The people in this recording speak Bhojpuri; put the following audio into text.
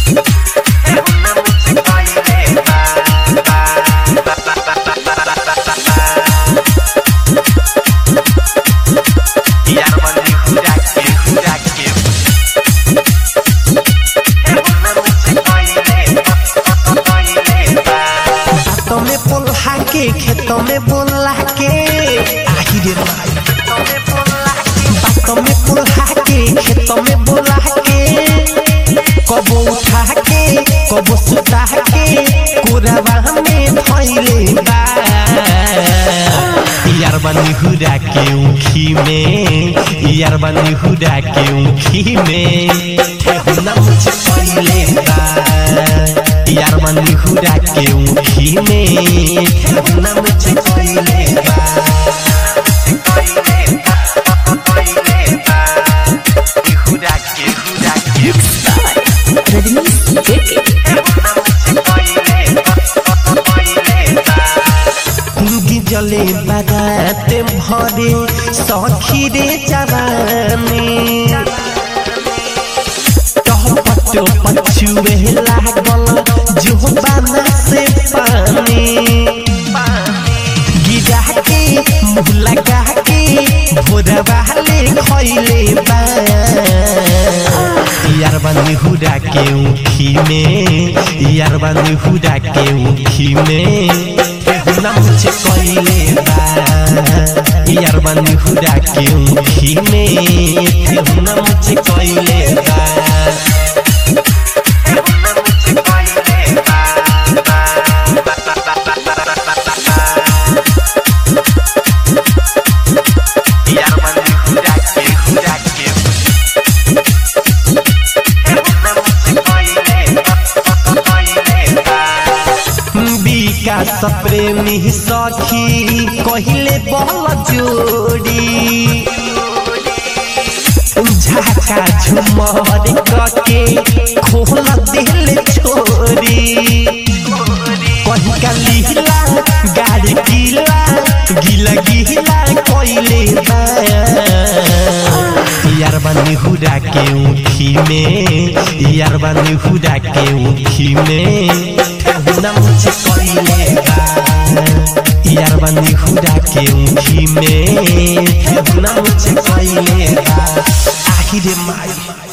खेतों में बोला के आही रे माई बातों में बोला के खेतों में बोला के कबो उठा के कबो सुता के कोरवा में धइले बा यार बनी हुरा के उखी में यार बनी हुरा के उखी में ठेहुना मुझे पहिले बा यार बनी हुरा के उखी में ठेहुना मुझे पहिले बा हुरा के जले बाराते भरे सखी रे जवानी टहपटो पछुए लागल जुबाना से पानी गिरा के मुँह लगा के भोरवा ले खइले बा यार बनी हुरा के उखी में यार बनी हुरा के उखी में ठेहुना मुझे कइले बा यार बनी हुरा के उखी में ठेहुना मुझे कइले बा प्रेमी सखी कहिले बल जोड़ी झाका झुमर के खोल दिल छोरी कहीं का लीला गाड़ी गीला गीला गीला कइले बा यार बनी हुरा के उखी में यार बनी हुरा के उखी में ठेहुना मुझे कइले बा यार बनी हुरा के उखी में ठेहुना मुझे कइले बा आही रे माई।